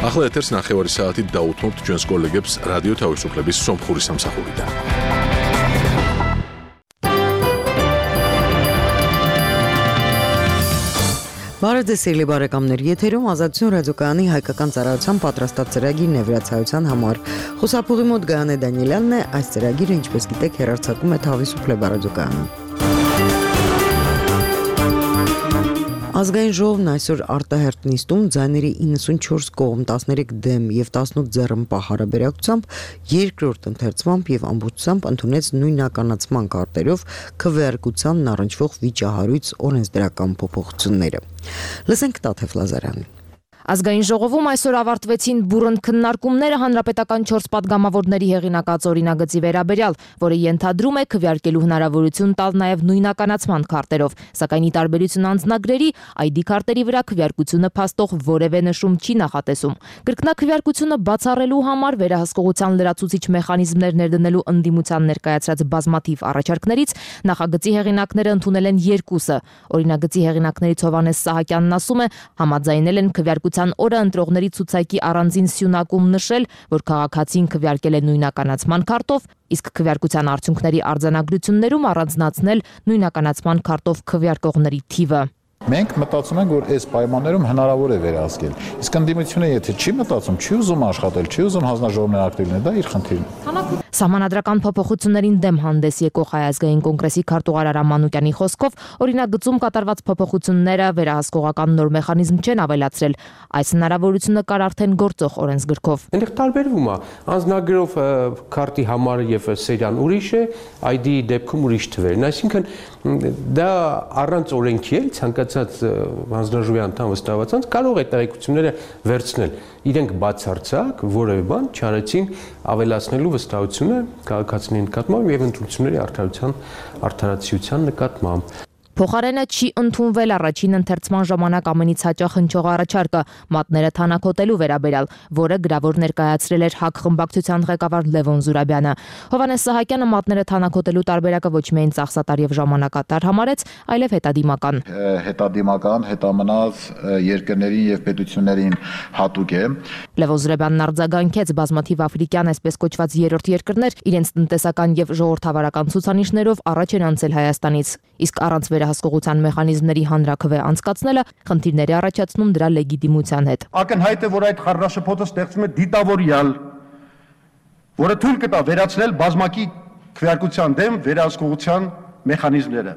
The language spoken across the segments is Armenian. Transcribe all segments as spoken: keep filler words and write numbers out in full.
ახლა ეთერს ნახევარი საათით დაუთმობთ ჩვენს კოლეგებს რადიო თავისუფლების სომხური სამსახურიდან. Բարեձեւելի բարեկամներ, եթերում ազատություն ռադիոկայանի հայկական ծառայության պատրաստած ծրագիրն է վերացայության համար։ Խոսափողի մոտ Գայանե Դանիելյանն է, այս ծրագիրը, ինչպես գիտեք, հեռարձակում է Თავისუფლება ռադիոկայանում։ Ազգային ժողովն այսօր արտահերթ նիստում ձայների իննսունչորս կողմ տասներեք դեմ եւ տասնութ ձեռնպահ հարաբերակցությամբ երկրորդ ընթերցմամբ եւ ամբողջությամբ ընդունեց նույնականացման կարգերով քվեարկությանն առնչվող վիճահարույց օրենսդրական փոփոխությունները։ Լսենք Տաթև Լազարյանին։ Ազգային ժողովում այսօր ավարտվեցին բուռն քննարկումները հանրապետական չորս պատգամավորների հեղինակած օրինագծի վերաբերյալ, որը ենթադրում է քվեարկելու հնարավորություն տալ նաև նույնականացման քարտերով, սակայն ի տարբերություն անձնագրերի, այ դի քարտերի վրա քվեարկությունը փաստող որևէ նշում չի նախատեսում։ Կրկնակվեարկությունը բացառելու համար վերահսկողության լրացուցիչ մեխանիզմներ ներդնելու ընդդիմության ներկայացրած բազմաթիվ առաջարկներից նախագծի հեղինակները ընդունել են երկուսը։ Օրինագծի հեղինակներից Հովհաննես Սահակյանն ասում է, համաձայնել են քվեարկության օրը ընտրողների ցուցակի առանձին սյունակում նշել, որ քաղաքացին քվեարկել է նույնականացման քարտով, իսկ քվեարկության արդյունքների արձանագրություններում առանձնացնել նույնականացման քարտով քվեարկողների թիվը։ Մենք մտածում ենք, որ այս պայմաններում հնարավոր է վերահսկել։ Իսկ ընդդիմությունը եթե չի մտածում, չի ուզում աշխատել, չի ուզում հանձնաժողովներ ակտիվ լինել, դա իր խնդիրն է։ Սահմանադրական փոփոխություններին դեմ հանդես եկող Հայ ազգային կոնգրեսի քարտուղար Արամ Մանուկյանի խոսքով օրինագծում կատարված փոփոխությունները վերահսկողական նոր մեխանիզմ չեն ավելացրել։ Այս հնարավորությունը կար արդեն գործող օրենսգրքով։ Այնտեղ տարբերվում է անձնագրով քարտի համարը եւ սերիան ուրիշ է, այ դի դեպքում ուրիշ թվերն, այսինքն դա առանց օրենքի էլ ցանկացած հանձնաժողովի անդամ վստահված կարող է տեղեկությունները վերցնել։ Իրենք բացարձակ որևէ բան չարեցին ավելացնելու վստահությունը քաղաքացիների նկատմամբ եւ ընտրությունների արդարության արդարացիության նկատմամբ։ Փոխարենը չի ընդունվել առաջին ընթերցման ժամանակ ամենից հաճախ հնչող առաջարկը մատները թանաքոտելու վերաբերյալ, որը գրավոր ներկայացրել էր ՀԱԿ խմբակցության ղեկավար Լևոն Զուրաբյանը։ Հովհաննես Սահակյանը մատները թանաքոտելու տարբերակը ոչ միայն ծախսատար եւ ժամանակատար համարեց, այլև հետադիմական։ Հետադիմական, հետամնաց երկրներին եւ պետություններին հատուկ է։ Լևոն Զուրաբյանն արձագանքեց բազմաթիվ աֆրիկյան, այսպես կոչված երրորդ երկրներ իրենց տնտեսական եւ ժողովրդավարական ցուցանիշներով առաջ են անցել Հայաստանից, իսկ առանց վերահսկողության մեխանիզմների հանրաքվե անցկացնելը խնդիրներ է առաջացնում դրա լեգիտիմության հետ։ Ակնհայտ է, որ այդ խառնաշփոթը ստեղծում է դիտավորյալ, որը թույլ կտա վերացնել բազմակի քվեարկության դեմ վերահսկողության մեխանիզմները։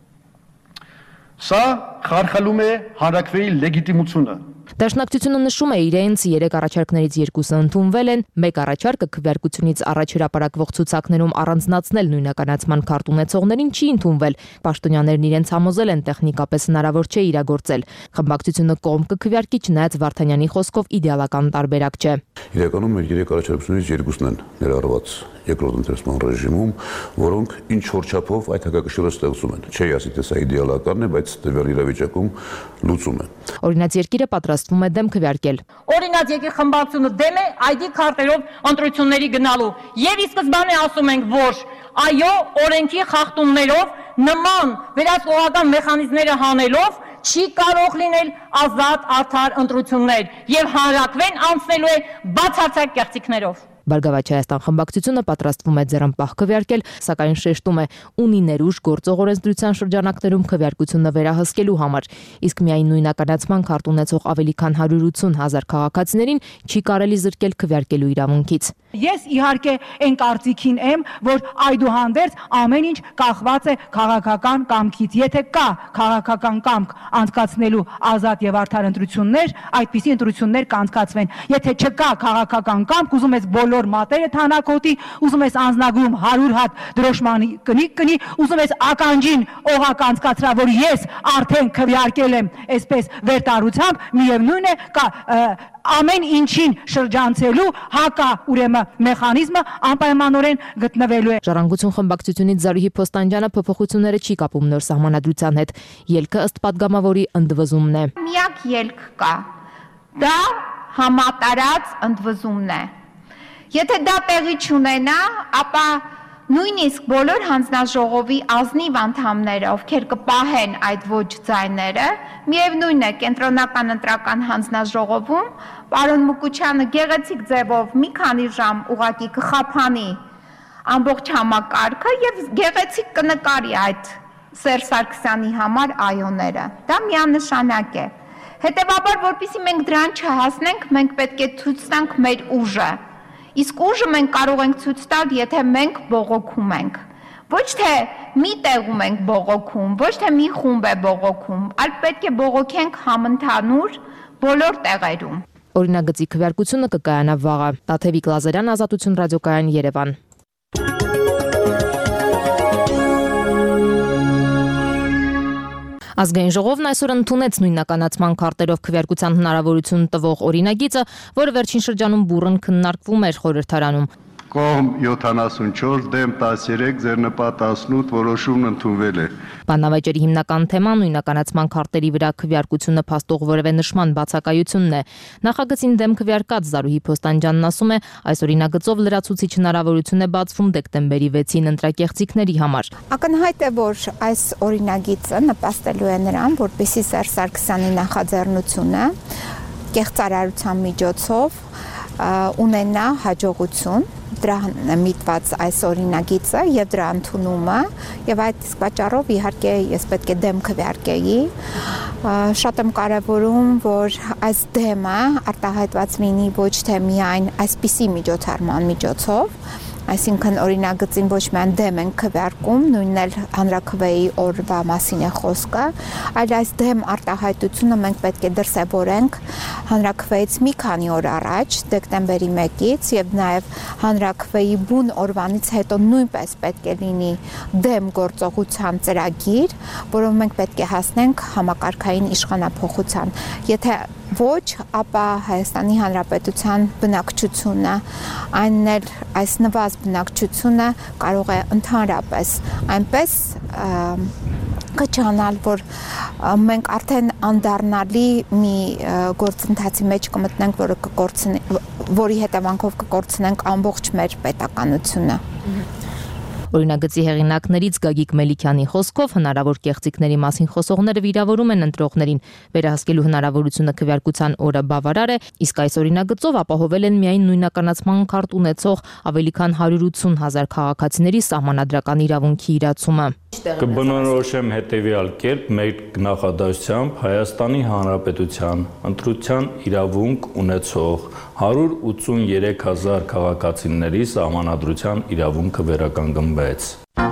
Սա խարխլում է հանրաքվեի լեգիտիմությունը։ Դաշնակցությունը նշում է իրենց երեք առաջարկներից երկուսը ընդունվել են, մեկ առաջարկը քվեարկությունից առաջ հրապարակվող ցուցակներում առանձնացնել նույնականացման քարտ ունեցողներին չի ընդունվել։ Պաշտոնյաներն իրենց համոզել են տեխնիկապես հնարավոր չէ իրագործել։ Խմբակցությունը կողմ կքվեարկի, չնայած Վարդանյանի խոսքով իդեալական տարբերակ չէ։ Իրականում մեր երեք առաջարկությունից երկուսն են ներառված երկրորդ ընթերցման ռեժիմում, որոնք ինչ որ չափով այդ հակակշիռը ստեղծում են։ Չի ասի, թե սա իդեալականն է, բայց տվյալ իրավիճակում լուծում է։ Օրինաց երկիրը պատրաստվում է դեմ քվեարկել։ Օրինաց երկիր խմբակցությունը դեմ է այ դի քարտերով ընտրությունների գնալու։ Եվ ի սկզբանե ասում ենք, որ այո, օրենքի խախտումներով նման վերահսկողական մեխանիզմները հանելով չի կարող լինել ազատ արդար ընտրություններ եւ հանրաքվեն անցնելու է բացարձակ կեղծիքներով։ Բարգավաճ Հայաստան խմբակցությունը պատրաստվում է ձեռնպահ քվեարկել, սակայն շեշտում է ունի ներուժ գործող օրենսդրության շրջանակներում քվեարկությունը վերահսկելու համար, իսկ միայն նույնականացման քարտ ունեցող ավելի քան հարյուր ութուն հազար քաղաքացիներին չի կարելի զրկել քվեարկելու իրավունքից։ Ես իհարկե այն կարծիքին եմ, որ այդուհանդերձ ամեն ինչ կախված է քաղաքական կամքից։ Եթե կա քաղաքական կամք անցկացնելու ազատ եւ արդար ընտրություններ, այդպիսի ընտրություններ կանցկացվեն։ Եթե չկա քաղաքական կամք, ուզում ես բոլոր մատերը թանաքոտի, ուզում ես անձնագրում հարյուր հատ դրոշմանի կնիկ կնի, ուզում ես ականջին օղակ անցկացրա, որ ես արդեն քվեարկել եմ այսպես վերտարությամբ, միևնույն է կա ամեն ինչին շրջանցելու հակա ուրեմն մեխանիզմը անպայմանորեն գտնվելու է։ Ժառանգություն խմբակցությունից Զարուհի Փոստանջյանը փոփոխությունները չի կապում նոր սահմանադրության հետ։ Ելքը ըստ падգամավորի ընդվզումն է։ Միակ ելք կա։ Դա համատարած ընդվզումն է։ Եթե դա տեղի չունենա, ապա նույնիսկ բոլոր հանձնաժողովի ազնիվ անդամները, ովքեր կպահեն այդ ոչ ձայները, միևնույն է կենտրոնական ընտրական հանձնաժողովում պարոն Մուկուչյանը գեղեցիկ ձևով մի քանի ժամ ուղակի կխափանի ամբողջ համակարգը եւ գեղեցիկ կնկարի այդ Սերժ Սարգսյանի համար այոները։ Դա միանշանակ է։ Հետևաբար, որpիսի մենք դրան չհասնենք, մենք պետք է ցույց տանք մեր ուժը։ Իսկ ուժը մենք կարող ենք ցույց տալ, եթե մենք բողոքում ենք։ Ոչ թե մի տեղում ենք բողոքում, ոչ թե մի խումբ է բողոքում, այլ պետք է բողոքենք համընդհանուր բոլոր տեղերում։ Օրինագծի քվեարկությունը կկայանա վաղը։ Տաթևիկ Լազարյան, Ազատություն ռադիոկայան, Երևան։ Ազգային ժողովն այսօր ընդունեց նույնականացման քարտերով քվեարկության հնարավորություն տվող օրինագիծը, որը վերջին շրջանում բուռն քննարկվում էր խորհրդարանում։ Կողմ յոթանասունչորս, դեմ տասներեք, ձեռնպատ տասնութ, որոշումն ընդունվել է։ Բանավեճերի հիմնական թեման նույնականացման քարտերի վրա քվեարկությունը փաստող որևէ նշման բացակայությունն է։ Նախագծին դեմ քվեարկած Զարուհի Փոստանջյանն ասում է, այս օրինագծով լրացուցիչ հնարավորություն է բացվում դեկտեմբերի վեցին ընտրակեղծիքների համար։ Ակնհայտ է, որ այս օրինագիծը նպաստելու է նրան, որպեսզի Սերժ Սարգսյանի նախաձեռնությունը կեղծարարության միջոցով ունենա հաջողություն, դրան միտված այս օրինագիծը եւ դրա ընդունումը եւ այդ իսկ պատճառով իհարկե ես պետք է դեմ քվեարկեի, շատ եմ կարևորում, որ այս դեմը արտահայտված լինի ոչ թե միայն այսպիսի միջոցառման միջոցով, այսինքն օրինագծին ոչ միայն դեմ են քվեարկում, նույնն էլ հանրաքվեի օրվա մասին է խոսքը, այլ այս դեմ արտահայտությունը մենք պետք է դրսևորենք հանրաքվեից մի քանի օր առաջ, դեկտեմբերի մեկից եւ նաեւ հանրաքվեի բուն օրվանից հետո նույնպես պետք է լինի դեմ գործողության ծրագիր, որով մենք պետք է հասնենք համակարգային իշխանափոխության։ Եթե ոչ, ապա Հայաստանի Հանրապետության բնակչությունը, այնն էլ այս նվազ բնակչությունը կարող է ընդհանրապես այնպես կճանալ, որ մենք արդեն անդառնալի մի գործընթացի մեջ կմտնենք, որը կկորցնի, որի հետևանքով կկորցնենք ամբողջ մեր պետականությունը։ Օրինագծի հեղինակներից Գագիկ Մելիքյանի խոսքով հնարավոր կեղծիքների մասին խոսողները վիրավորում են ընտրողներին, վերահսկելու հնարավորությունը քվեարկության օրը բավարար է, իսկ այս օրինագծով ապահովել են միայն նույնականացման քարտ ունեցող ավելի քան հարյուր ութսուն հազար քաղաքացիների սահմանադրական իրավունքի իրացումը։ Կբնորոշեմ հետևյալ կերպ մեր նախադասությամբ Հայաստանի Հանրապետության ընտրության իրավունք ունեցող հարյուր ութսուներեք հազար քաղաքացիների սահմանադրության իրավունքը վերականգնվեց։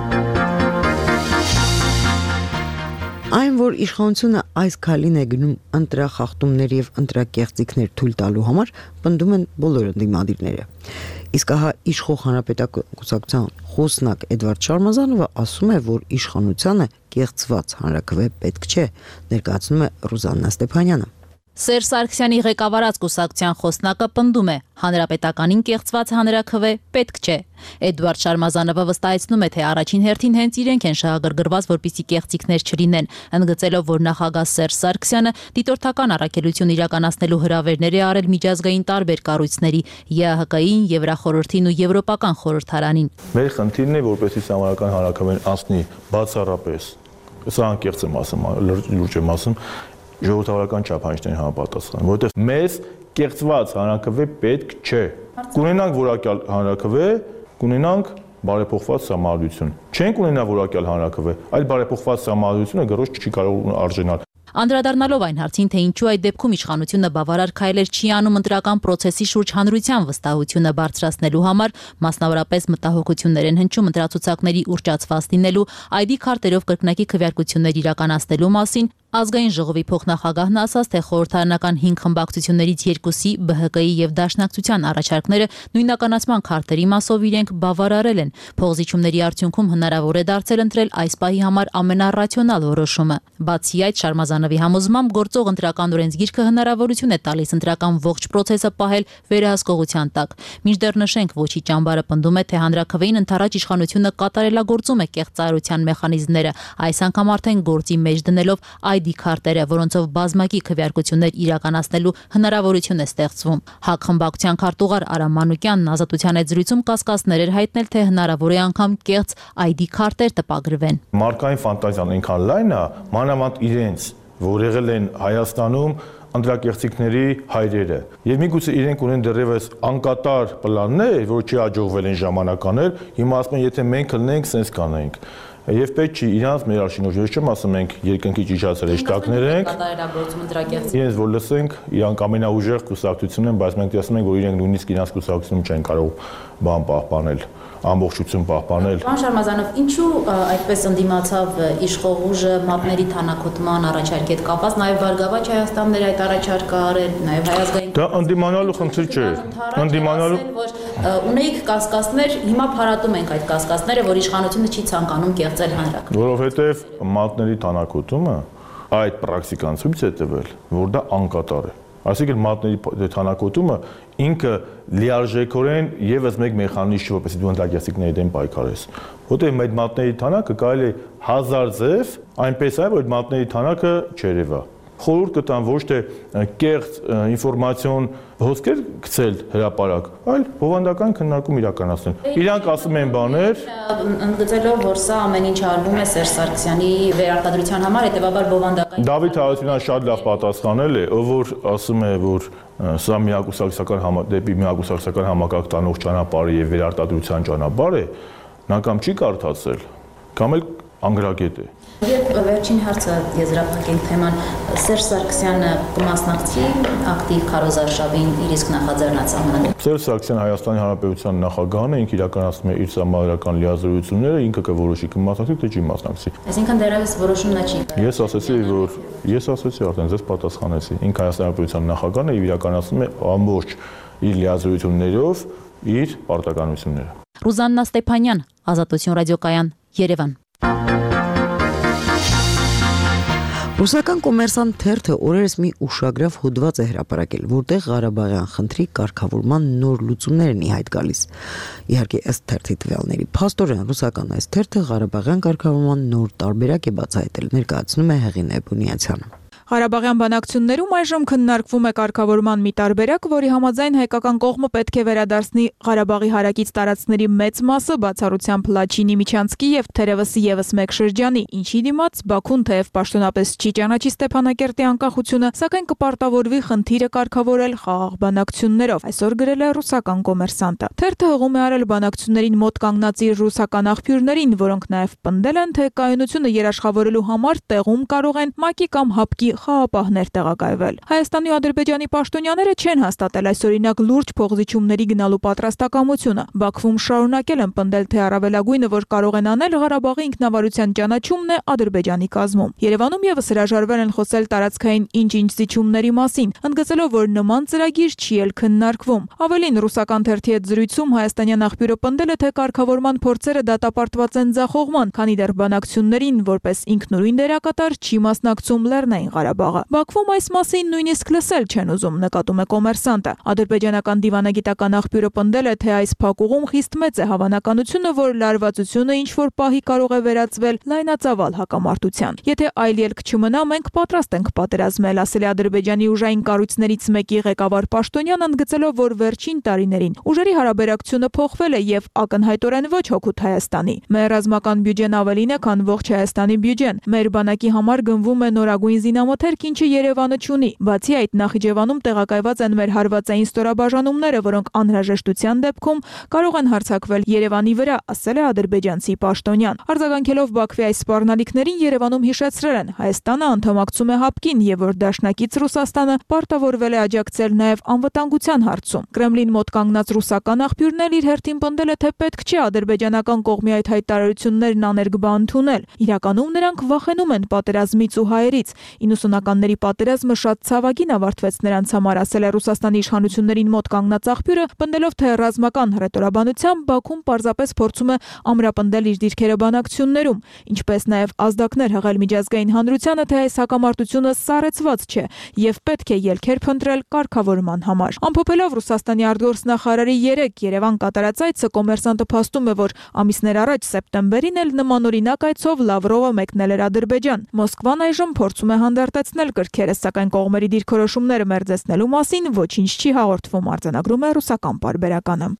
Այն, որ իշխանությունը այս քայլին է գնում ընտրախախտումներ եւ ընտրակեղծիքներ թույլ տալու համար, պնդում են բոլոր ընդդիմադիրները։ Իսկ ահա իշխող հանրապետական կուսակցության խոսնակ Էդվարդ Շարմազանովը ասում է, որ իշխանությանը կեղծված հանրաքվե պետք չէ, ներկայացնում է Ռուզաննա Ստեփանյանը։ Սերժ Սարգսյանի ղեկավարած կուսակցության խոսնակը պնդում է, հանրապետականին կեղծված հանրաքվե պետք չէ։ Էդվարդ Շարմազանովը վստահեցնում է, թե առաջին հերթին հենց իրենք են շահագրգռված, որպեսզի կեղծիքներ չլինեն, ընդգծելով, որ նախագահ Սերժ Սարգսյանը դիտորդական առաքելություն իրականացնելու հրավերներ է արել միջազգային տարբեր կառույցների՝ ԵԱՀԿ-ին, Եվրախորհրդին ու Եվրոպական խորհրդարանին։ Մեր խնդիրն է, որպեսզի համանական հանրաքվեն անցնի բացառապես, սա անկեղծ եմ ասում, լուրջ եմ ասում, ժողովրդավարական չափանիշներին համապատասխան, որովհետև մեզ կեղծված հանրաքվե պետք չէ։ Կունենանք որակյալ հանրաքվե, կունենանք բարեփոխված համալություն։ Չենք ունենա որակյալ հանրաքվե, այլ բարեփոխված համալությունը գրոշ չի կարող արժանալ։ Անդրադառնալով այն հարցին, թե ինչու այդ դեպքում իշխանությունը բավարար քայլեր չի անում ընտրական պրոցեսի շուրջ հանրության վստահությունը բարձրացնելու համար, մասնավորապես մտահոգություններ են հնչում ընտրացուցակների ուռճացված լինելու, այ դի քարտերով կրկնակի քվեարկություններ իրականացնելու մասին, Ազգային ժողովի փոխնախագահն ասաց, թե խորհրդարանական հինգ խմբակցություններից երկուսի Բ Հ Կ-ի եւ Դաշնակցության առաջարկները նույնականացման քարտերի մասով իրենք բավարարել են։ Փոխզիջումների արդյունքում հնարավոր է դարձել ընտրել այս պահի համար ամենառացիոնալ որոշումը։ Բացի այդ, Շարմազանովի համոզմամբ գործող ընտրական օրենսգիրքը հնարավորություն է տալիս ընտրական ողջ պրոցեսը պահել վերահսկողության տակ։ Մինչդեռ նշենք, ոչի ճամբարը պնդում է, թե հանրաքվեին ընդառաջ իշխանությունը կատարելագործում է կեղծարարության մեխանիզմները, այս անգամ արդեն գործի մեջ դնելով այ դի քարտերը, որոնցով բազմակի քվեարկություններ իրականացնելու հնարավորություն է ստեղծվում։ ՀԱԿ խմբակցության քարտուղար Արամ Մանուկյանն Ազատության հետ զրույցում կասկածներ էր հայտնել, թե հնարավոր է անգամ կեղծ այ դի քարտեր տպագրվեն։ Մարկային ֆանտազիան այնքան լայն է, մանավանդ իրենց, որ եղել են Հայաստանում անդրակեղծիքների հայրերը։ Եվ միգուցե իրենք ունեն դեռևս անկատար պլաններ, որ չի հաջողվել են ժամանականներ, հիմա ասում են, եթե մենք լնենք, սենց կանենք։ Եվ պետք չի իրանց մեր արշինով, ես չեմ ասում ենք երկնքի ճիճացել հեշտակներ ենք։ Իրենց որ լսենք, իրանք ամենաուժեղ կուսակցությունն են, բայց մենք ասում ենք, որ իրենք նույնիսկ իրանց կուսակցությունում չեն կարող բան պահպանել, ամբողջություն պահպանել։ Պարոն Շարմազանով, ինչու այդպես ընդդիմացավ իշխող ուժը մատների թանաքոտման առաջարկի հետ կապված, նաև Բարգավաճ Հայաստանն էր այդ առաջարկը արել, նաև Հայ ազգային Դա ընդդիմանալու խնդիր չէ։ Ընդդիմանալու որ ունեիք կասկածներ, հիմա փարատում ենք այդ կասկածները, որ իշխանությունը չի ցանկանում կեղծել հանրակրթություն։ Որովհետև մատների թանաքոտումը այդ պրակտիկան ցույց է տվել, որ դա անկատար է։ Այսինքն մատների թանաքոտումը ինքը լիարժեքորեն եւս մեկ մեխանիզմ, որպեսզի դու ընդհանրակերտիկների դեմ պայքարես։ Որտեղ այդ մատների թանակը կարելի է հազար ձև, այնպես է, որ այդ մատների թանակը չերևա։ Խորհուրդ կտան ոչ թե կեղծ ինֆորմացիոն հոսքեր գցել հրապարակ, այլ բովանդական քննարկում իրականացնել։ Իրանք ասում են բաներ, ընդգծելով, որ սա ամեն ինչ արվում է Սերժ Սարգսյանի վերարտադրության համար, հետեւաբար բովանդական։ Դավիթ Հարությունյանը շատ լավ պատասխանել է, ով որ ասում է, որ սա միակուսակցական դեպի միակուսակցական համակարգ տանող ճանապարհը եւ վերարտադրության ճանապարհ է, նա կամ չի կարդացել, կամ էլ անգրագետ է։ Եվ վերջին հարցը եզրափակենք թեման Սերժ Սարգսյանը կմասնակցի ակտիվ քարոզարշավին իր իսկ նախաձեռնած ամենը։ Սերժ Սարգսյանը Հայաստանի Հանրապետության նախագահն է, ինքը իրականացնում է իր համահայրական լիազորությունները, ինքը կորոշի կմասնակցի թե չի մասնակցի։ Այսինքն դեռևս որոշումն չի։ Ես ասացի, որ ես ասացի արդեն, ձեզ պատասխանեցի։ Ինքը Հայաստանի Հանրապետության նախագահն է եւ իրականացնում է ամբողջ իր լիազորություններով իր պարտականությունները։ Ռուզաննա Ստեփանյան, Ազատություն ռադիոկայան, Երևան։ Ռուսական կոմերսանտ թերթը օրերս մի ուշագրավ հոդված է հրապարակել, որտեղ Ղարաբաղյան խնդրի կարգավորման նոր լուծումներ են ի հայտ գալիս։ Իհարկե, ըստ թերթի տվյալների, փաստորեն ռուսական այս թերթը Ղարաբաղյան կարգավորման նոր տարբերակ է բացահայտել, ներկայացնում է Հեղինե Բունյացյանը։ Ղարաբաղյան բանակցություններում այժմ քննարկվում է կարգավորման մի տարբերակ, որի համաձայն հայկական կողմը պետք է վերադարձնի Ղարաբաղի հարակից տարածքների մեծ մասը, բացառությամբ Լաչինի, Միչանցկի եւ թերևս եւս մեկ շրջանի, ինչի դիմաց Բաքուն թեև պաշտոնապես չի ճանաչի Ստեփանակերտի անկախությունը, սակայն կպարտավորվի խնդիրը կարգավորել խաղաղ բանակցություններով, այսօր գրել է ռուսական կոմերսանտը։ Թերթը հղում է արել բանակցություններին մոտ կանգնած իր ռուսական աղբյուրներին, որոնք նաեւ պնդել են, թե կայունությունը երաշխավորելու համար տեղում կարող են ՄԱԿ-ի կամ ՀԱՊԿ-ի խաղապահներ տեղակայվել։ Հայաստանի ու Ադրբեջանի պաշտոնյաները չեն հաստատել այս օրինակ լուրջ փոխզիջումների գնալու պատրաստակամությունը։ Բաքվում շարունակել են պնդել, թե առավելագույնը, որ կարող են անել Ղարաբաղի ինքնավարության ճանաչումն է Ադրբեջանի կազմում։ Երևանում եւս հրաժարվել են խոսել տարածքային ինչ-ինչ զիջումների մասին, ընդգծելով, որ նման ծրագիր չի էլ քննարկվում։ Ավելին, ռուսական թերթի հետ զրույցում հայաստանյան աղբյուրը պնդել է, թե կարգավորման փորձերը դատապարտված են ձախողման, քանի դեռ բանակցություններին որպես ինքնուրույն դերակատար չի մասնակցում Լեռնային Ղարաբաղը։ Բաքվում այս մասին նույնիսկ լսել չեն ուզում, նկատում է կոմերսանտը։ Ադրբեջանական դիվանագիտական աղբյուրը պնդել է, թե այս փակուղում խիստ մեծ է հավանականությունը, որ լարվածությունը ինչ որ պահի կարող է վերածվել լայնածավալ հակամարտության։ Եթե այլ ելք չմնա, մենք պատրաստ ենք պատերազմել, ասել է Ադրբեջանի ուժային կառույցներից մեկի ղեկավար պաշտոնյան, ընդգծելով, որ վերջին տարիներին ուժերի հարաբերակցությունը փոխվել է եւ ակնհայտորեն ոչ հօգուտ Հայաստանի։ Մեր ռազմական բյուջեն ավելին է, քան ողջ Հայաստանի բյուջեն։ Մեր բանակի համար գնվում է նորագույն զինամթերք, ինչը Երևանը չունի։ Բացի այդ, Նախիջևանում տեղակայված են մեր հարվածային ստորաբաժանումները, որոնք անհրաժեշտության դեպքում կարող են հարձակվել Երևանի վրա, ասել է ադրբեջանցի պաշտոնյան։ Արձագանքելով Բաքվի այս սպառնալիքներին, Երևանում հիշեցրել են, Հայաստանը անդամակցում է ՀԱՊԿ-ին եւ որ դաշնակից Ռուսաստանը պարտավորվել է աջակցել նաեւ անվտանգության հարցում։ Կրեմլին մոտ կանգնած ռուսական աղբյուրն էլ իր հերթին պնդել է, թե պետք չէ ադրբեջանական կողմի այդ հայտարարություններն աներկբա ընդունել։ Իրականում նրանք վախենում են պատերազմից ու հայերից։ ութսունականների պատերազմը շատ ցավագին ավարտվեց նրանց համար, ասել է Ռուսաստանի իշխանություններին մոտ կանգնած աղբյուրը, պնդելով, թե ռազմական հռետորաբանությամբ Բաքուն պարզապես փորձում է ամրապնդել իր դիրքերը բանակցություններում, ինչպես նաև ազդակներ հղել միջազգային հանրությանը, թե այս հակամարտությունը սառեցված չէ եւ պետք է ելքեր փնտրել կարգավորման համար։ Ամփոփելով Ռուսաստանի արտգործնախարարի երեք Երևան կատարած այցը, Կոմերսանտը փաստում է, որ ամիսներ առաջ սեպտեմբերին էլ նմանօրինակ այցով Լավրովը մեկնել էր Ադրբեջան։ Մոսկվան այժմ փորձում է հանդարտեցնել կրքերը, սակայն կողմերի դիրքորոշումները մերձեցնելու մասին ոչինչ չի հաղորդվում, արձանագրում է ռուսական պարբերականը։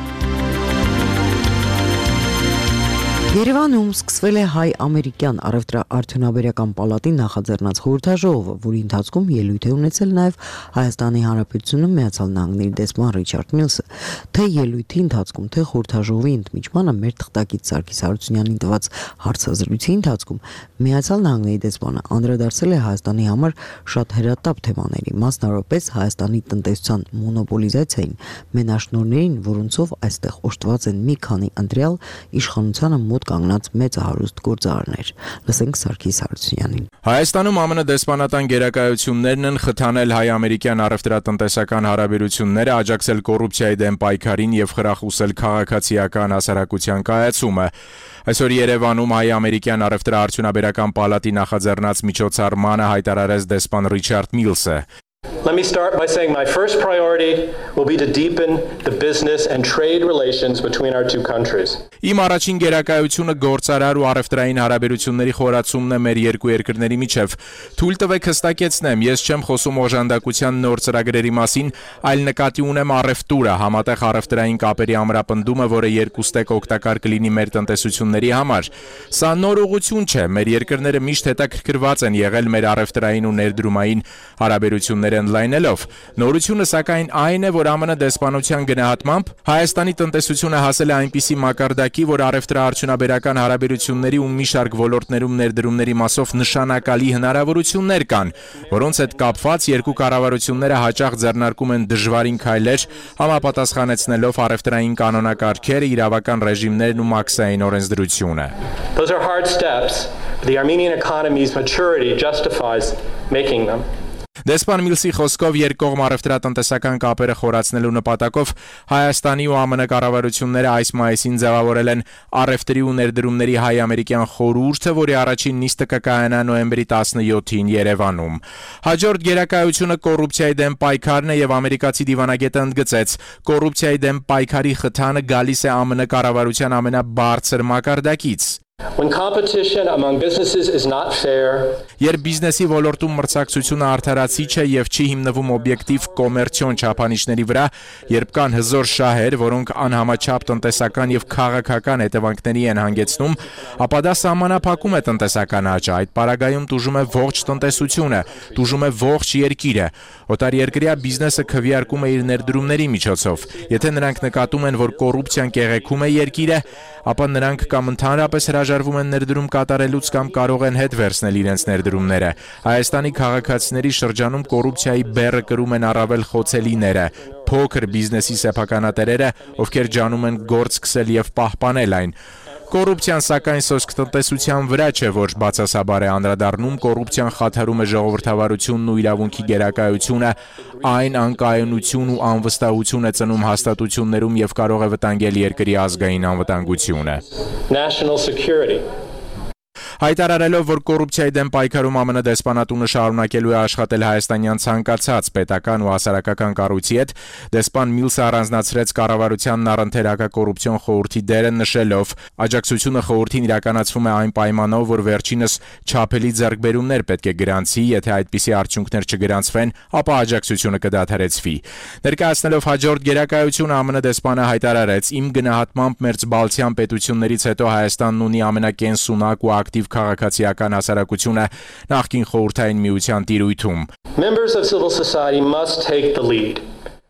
Երևանում սկսվել է հայ-ամերիկյան առևտրաարդյունաբերական պալատի նախաձեռնած խորհրդաժողովը, որի ընթացքում ելույթ է ունեցել նաև Հայաստանի Հանրապետությունում Միացյալ Նահանգների դեսպան Ռիչարդ Միլսը, թե ելույթի ընթացքում, թե խորհրդաժողովի ընդմիջմանը մեր թղթակից Սարգիս Հարությունյանին տված հարցազրույցի ընթացքում Միացյալ Նահանգների դեսպանը անդրադարձել է Հայաստանի համար շատ հրատապ թեմաների, մասնավորապես Հայաստանի տնտեսության մոնոպոլիզացիային, մենաշնորհներին, որոնցով այստեղ օժտված են մի քանի ընտրյալ իշխանությանը մոտ կանգնած մեծահարուստ գործարարներ։ Լսենք Սարգիս Հարությունյանին։ Հայաստանում ԱՄՆ դեսպանատան գերակայություններն են խթանել հայ-ամերիկյան առևտրատնտեսական հարաբերությունները, աջակցել կոռուպցիայի դեմ պայքարին եւ խրախուսել քաղաքացիական հասարակության կայացումը։ Այսօր Երևանում հայ-ամերիկյան առևտրաարդյունաբերական պալատի նախաձեռնած միջոցառմանը հայտարարեց դեսպան Ռիչարդ Միլսը։ Let me start by saying my first priority will be to deepen the business and trade relations between our two countries. Իմ առաջին գերակայությունը գործարար ու առևտրային հարաբերությունների խորացումն է մեր երկու երկրների միջև։ Թույլ տվեք հստակեցնեմ, ես չեմ խոսում օժանդակության նոր ծրագրերի մասին, այլ նկատի ունեմ առևտուրը, համատեղ առևտրային կապերի ամրապնդումը, որը երկուստեք օգտակար կլինի մեր տնտեսությունների համար։ Սա նոր ուղղություն չէ, մեր երկրները միշտ հետաքրքրված են եղել մեր առևտրային ու ներդրումային հարաբերությունները ընդլայնելով։ Նորությունը սակայն այն է, որ ԱՄՆ դեսպանության գնահատմամբ Հայաստանի տնտեսությունը հասել է այնպիսի մակարդակի, որ առևտրաարդյունաբերական հարաբերությունների ու մի շարք ոլորտներում ներդրումների մասով նշանակալի հնարավորություններ կան, որոնց հետ կապված երկու կառավարությունները հաճախ ձեռնարկում են դժվարին քայլեր, համապատասխանեցնելով առևտրային կանոնակարգերը, իրավական ռեժիմներն ու մաքսային օրենսդրությունը։ Those are hard steps, but the Armenian economy's maturity justifies making them. Դեսպան Միլսի խոսքով երկկողմ առևտրատնտեսական կապերը խորացնելու նպատակով Հայաստանի ու ԱՄՆ կառավարությունները այս մայիսին ձևավորել են առևտրի ու ներդրումների հայ-ամերիկյան խորհուրդը, որի առաջին նիստը կկայանա նոյեմբերի տասնյոթին Երևանում։ Հաջորդ գերակայությունը կոռուպցիայի դեմ պայքարն է եւ ամերիկացի դիվանագետը ընդգծեց, կոռուպցիայի դեմ պայքարի խթանը գալիս է ԱՄՆ կառավարության ամենաբարձր մակարդակից։ When competition among businesses is not fair, Երբ բիզնեսի ոլորտում մրցակցությունը արդարացի չէ եւ չի հիմնվում օբյեկտիվ կոմերցիոն չափանիշների վրա, երբ կան հզոր շահեր, որոնք անհամաչափ տնտեսական եւ քաղաքական հետևանքների են հանգեցնում, ապա դա սահմանափակում է տնտեսական աճը, այդ պարագայում տուժում է ողջ տնտեսությունը, տուժում է ողջ երկիրը։ Օտարերկրյա բիզնեսը քվեարկում է իր ներդրումների միջոցով։ Եթե նրանք նկատում են, որ կոռուպցիան կեղեքում է երկիրը, ապա նրանք կամ ընդհանրապես հրաժարվում են ներդրում կատարելուց կամ կարող են հետ վերցնել իրենց ներդրումները։ Հայաստանի քաղաքացիների շրջանում կոռուպցիայի բեռը կրում են առավել խոցելիները, փոքր բիզնեսի սեփականատերերը, ովքեր ջանում են գործ սկսել եւ պահպանել այն։ Կոռուպցիան սակայն սոսկ տնտեսության վրա չէ, որ բացասաբար է անդրադառնում, կոռուպցիան խաթարում է ժողովրդավարությունն ու իրավունքի գերակայությունը, այն անկայունություն ու անվստահություն է ծնում հաստատություններում եւ կարող է վտանգել երկրի ազգային անվտանգությունը։ national security. Հայտարարելով, որ կոռուպցիայի դեմ պայքարում ԱՄՆ դեսպանատունը շարունակելու է աշխատել հայաստանյան ցանկացած պետական ու հասարակական կառույցի հետ, դեսպան Միլսը առանձնացրեց կառավարությանն առընթեր հակակոռուպցիոն խորհրդի դերը, նշելով, աջակցությունը խորհրդին իրականացվում է այն պայմանով, որ վերջինս չափելի ձեռքբերումներ պետք է գրանցի, եթե այդպիսի արդյունքներ չգրանցվեն, ապա աջակցությունը կդադարեցվի։ Ներկայացնելով հաջորդ գերակայությունը ԱՄՆ դեսպանը հայտարարեց. «Իմ գնահատմամբ մերձբալթյան պետություններից հետո Հայաստանն ունի ամենակենսունակ ու ակտիվ քաղաքացիական հասարակությունը նախկին խորհրդային միության տիրույթում։ Members of civil society must take the lead.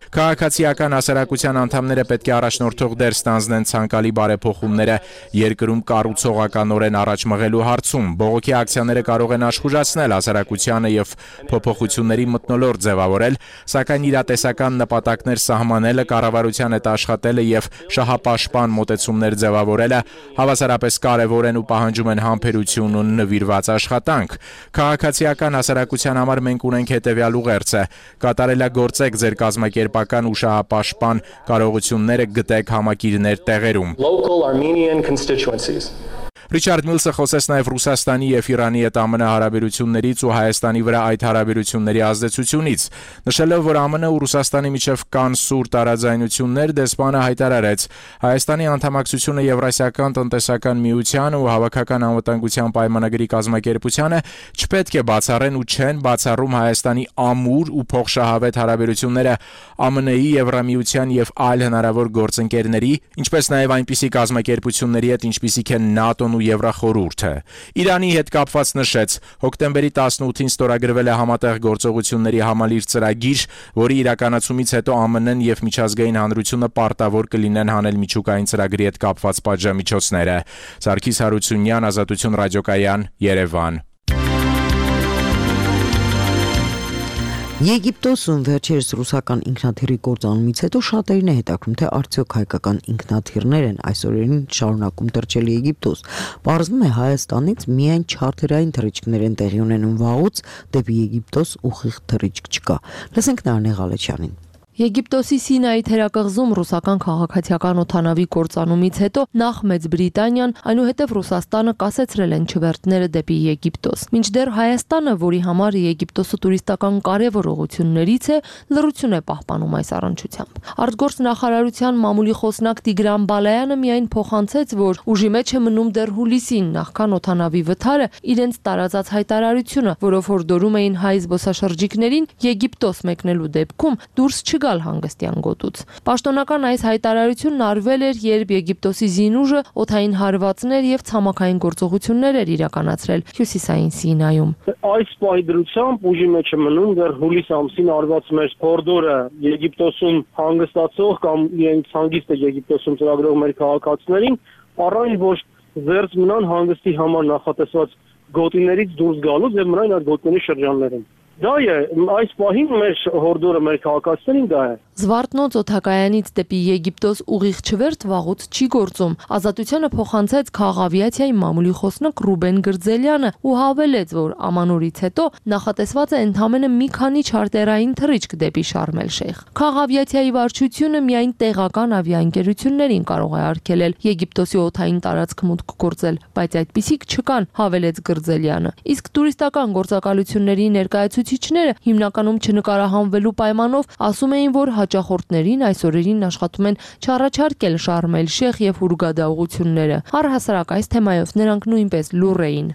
Քաղաքացիական հասարակության անդամները պետք է առաջնորդող դեր ստանձնեն ցանկալի բարեփոխումները երկրում կառուցողականորեն առաջ մղելու հարցում։ Բողոքի ակցիաները կարող են աշխուժացնել հասարակությանը եւ փոփոխությունների մթնոլորտ ձևավորել, սակայն իրատեսական նպատակներ սահմանելը, կառավարության հետ աշխատելը եւ շահապաշտպան մոտեցումներ ձևավորելը հավասարապես կարեւոր են ու պահանջում են համբերություն ու նվիրված աշխատանք։ Քաղաքացիական հասարակության համար մենք ունենք հետեւյալ ուղերձը. կատարելագործեք ձեր կազմակերպական ու շահապաշտպան կարողությունները, գտեք համակիրներ տեղերում։ Local Armenian constituencies. Ռիչարդ Միլսը խոսեց նաև Ռուսաստանի եւ Իրանի հետ ԱՄՆ հարաբերություններից ու Հայաստանի վրա այդ հարաբերությունների ազդեցությունից։ Նշելով, որ ԱՄՆ ու Ռուսաստանի միջև կան սուր տարաձայնություններ, դեսպանը հայտարարեց. Հայաստանի անդամակցությունը Եվրասիական տնտեսական միության ու հավաքական անվտանգության պայմանագրի կազմակերպությանը չպետք է բացառեն ու չեն բացառում Հայաստանի ամուր ու փոխշահավետ հարաբերությունները ԱՄՆ-ի, Եվրամիության եւ այլ հնարավոր գործընկերների, ինչպես նաև այնպիսի կազմակերպությունների հետ, ինչպիսիք են ՆԱՏՕ-ն ու Եվրախորհուրդը։ Իրանի հետ կապված նշեց. հոկտեմբերի տասնութին ստորագրվել է համատեղ գործողությունների համալիր ծրագիր, որի իրականացումից հետո ԱՄՆ-ն եւ միջազգային հանրությունը պարտավոր կլինեն հանել միջուկային ծրագրի հետ կապված պատժամիջոցները։ Սարգիս Հարությունյան, Ազատություն ռադիոկայան, Երևան։ Եգիպտոսում վերջերս ռուսական ինքնաթիռի կործանումից հետո շատերին է հետաքրում, թե արդյոք հայկական ինքնաթիռներ են այսօրերին շարունակում թռչել Եգիպտոս։ Պարզվում է Հայաստանից միայն չարթերային թռիչքներ են տեղի ունենում վաղուց, դեպի Եգիպտոս ուղիղ թռիչք չկա։ Լսենք Նարնե Ղալեչյանին։ Եգիպտոսի Սինայի թերակղզում ռուսական քաղաքացիական օդանավի կործանումից հետո նախ Մեծ Բրիտանիան, այնուհետև Ռուսաստանը կասեցրել են չվերթները դեպի Եգիպտոս։ Մինչդեռ Հայաստանը, որի համար Եգիպտոսը տուրիստական կարևոր ուղղություններից է, լռություն է պահպանում այս առնչությամբ։ Արտգործ նախարարության մամուլի խոսնակ Տիգրան Բալայանը միայն փոխանցեց, որ ուժի մեջ է մնում դեռ հուլիսին նախքան օդանավի վթարը իրենց տարածած հայտարարությունը, որով հորդորում էին հայ զբոսաշրջիկներին Եգիպտոս մեկնելու դեպքում դուրս չգա հանգստյան գոտուց։ Պաշտոնական այս հայտարարությունն արվել էր, երբ Եգիպտոսի զինուժը օդային հարվածներ եւ ցամաքային գործողություններ էր իրականացրել Հյուսիսային Սինայում։ Այս պահի դրությամբ ուժի մեջ է մնում դեռ հուլիս ամսին արված մեր հորդորը Եգիպտոսում հանգստացող կամ իրենց հանգիստը Եգիպտոսում ծրագրող մեր քաղաքացիներին, առայն որ զերծ մնան հանգստի համար նախատեսված գոտիներից դուրս գալուց եւ մնան այդ գոտիների շրջաններում։ Դա է, այս պահին մեր հորդորը մեր քաղաքացիներին դա է։ Զվարթնոց օդակայանից դեպի Եգիպտոս ուղիղ չվերթ վաղուց չի գործում։ Ազատությանը փոխանցեց քաղավիացիայի մամուլի խոսնակ Ռուբեն Գրձելյանը ու հավելեց, որ ամանորից հետո նախատեսված է ընդամենը մի քանի չարտերային թռիչք դեպի Շարմ էլ-Շեյխ։ Քաղավիացիայի վարչությունը միայն տեղական ավիաընկերություններին կարող է արգելել Եգիպտոսի օդային տարածք մուտք գործել, բայց այդպիսիք չկան, հավելեց Գրձելյանը։ Իսկ տուրիստական գործակալությունների ներկայացուցիչները հիմնականում չնկարահանվելու պայմանով ասում էին, որ հաճախորդներին այսօրերին աշխատում են չառաջարկել Շարմ էլ-Շեյխ եւ Հուրգադա ուղությունները։ Առհասարակ այս թեմայով նրանք նույնպես լուռ էին։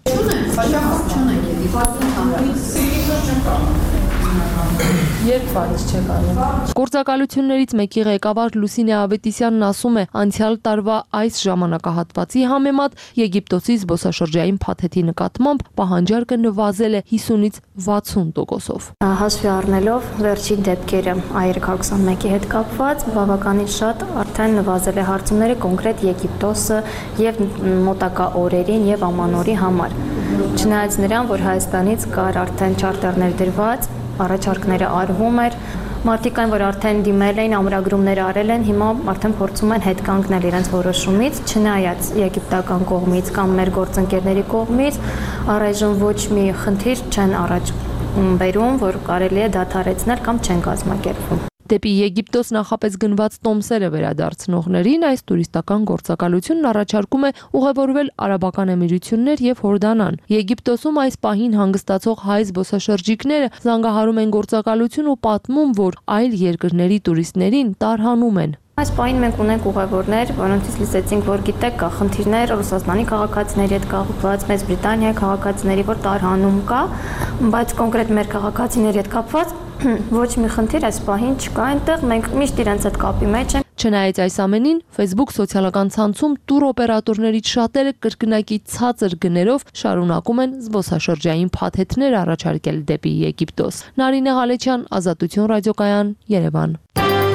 Երբ բաց չեք անում։ Գործակալություններից մեկի ղեկավար Լուսինե Ավետիսյանն ասում է, անցյալ տարվա այս ժամանակահատվածի համեմատ Եգիպտոսի զբոսաշրջային փաթեթի նկատմամբ պահանջարկը նվազել է հիսունից վաթսուն տոկոսով։ Հասվի առնելով վերջին դեպքերը այ երեք հազար քսանմեկի հետ կապված բավականին շատ արդեն նվազել է հարցումները կոնկրետ Եգիպտոսը եւ մոտակա օրերին եւ ամանորի համար։ Չնայած նրան, որ Հայաստանից կար արդեն չարտերներ դրված, առաջարկները արվում էր, մարդիկ այն, որ արդեն դիմել էին, ամրագրումներ արել են, հիմա արդեն փորձում են հետ կանգնել իրենց որոշումից, չնայած եգիպտական կողմից կամ մեր գործընկերների կողմից առայժմ ոչ մի խնդիր չեն առաջ բերում, որ կարելի է դադարեցնել կամ չեն կազմակերպվում։ Դեպի Եգիպտոս նախապես գնված տոմսերը վերադարձնողներին այս տուրիստական գործակալությունն առաջարկում է ուղևորվել Արաբական Էմիրություններ եւ Հորդանան։ Եգիպտոսում այս պահին հանգստացող հայ զբոսաշրջիկները զանգահարում են գործակալություն ու պատմում, որ այլ երկրների տուրիստներին տարհանում են։ Այս պահին մենք ունենք ուղևորներ, որոնցից լսեցինք, որ գիտեք, կա խնդիրներ Ռուսաստանի քաղաքացիների հետ կապված, Մեծ Բրիտանիայի քաղաքացիների, որ տարհանում կա, բայց կոնկրետ մեր քաղաքացիների հետ կապված ոչ մի խնդիր այս պահին չկա այնտեղ, մենք միշտ իրենց հետ կապի մեջ ենք։ Չնայած այս ամենին, Facebook սոցիալական ցանցում տուր օպերատորներից շատերը կրկնակի ցածր գներով շարունակում են զբոսաշրջային փաթեթներ առաջարկել դեպի Եգիպտոս։ Նարինե Ղալեչյան, Ազատություն ռադիոկայան, Երևան։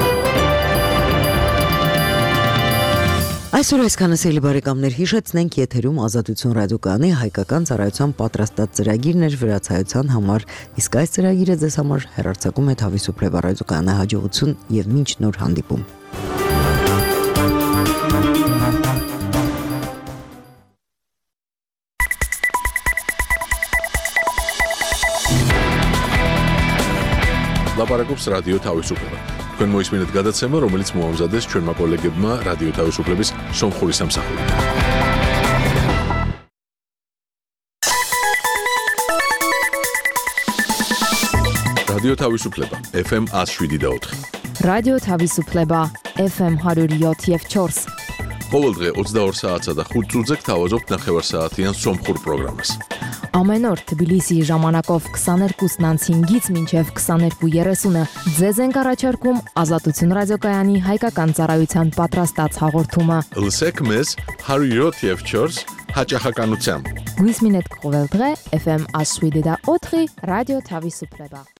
Այսօր այսքանը սիրելի բարեկամներ, հիշեցնենք եթերում Ազատություն ռադիոկայանի հայկական ծառայության պատրաստած ծրագիրն էր վրացայության համար, իսկ այս ծրագիրը ձեզ համար հեռարձակում է Թավիսուփլեվա ռադիոկայանը հաջողություն եւ մինչ նոր հանդիպում։ Լապարակոպս ռադիո Թավիսուփլեվա Քան մոյս մինուտ գադացեմը, რომელიც մոհամզադես չորմա կոլեգեբմա ռադիո Թավիսուփլեվիս Սոմխորիս ամսախորի։ Ռադիո Թավիսուփլեվա, Էֆ Էմ sto sedm da oთხ։ Ռադիո Թավիսուփլեվա, Էֆ Էմ one oh seven եւ four։ Ყოველ დღე ოცდაორ საათსა და ხუთ წუთზე გთავაზობთ ნახევარსაათიან Սոմխոր პროგრամას։ Ամեն օր Թբիլիսիի ժամանակով twenty-two-ից five-ից մինչև twenty-two thirty-ը ձեզ ենք առաջարկում Ազատություն ռադիոկայանի հայկական ծառայության պատրաստած հաղորդումը։ Լսեք մեզ one oh seven եւ four հաճախականությամբ։ Գույս մինետ կողել դրե Էֆ Էմ sto sedm da oთხ ռադիո Թավիսուփլեվա։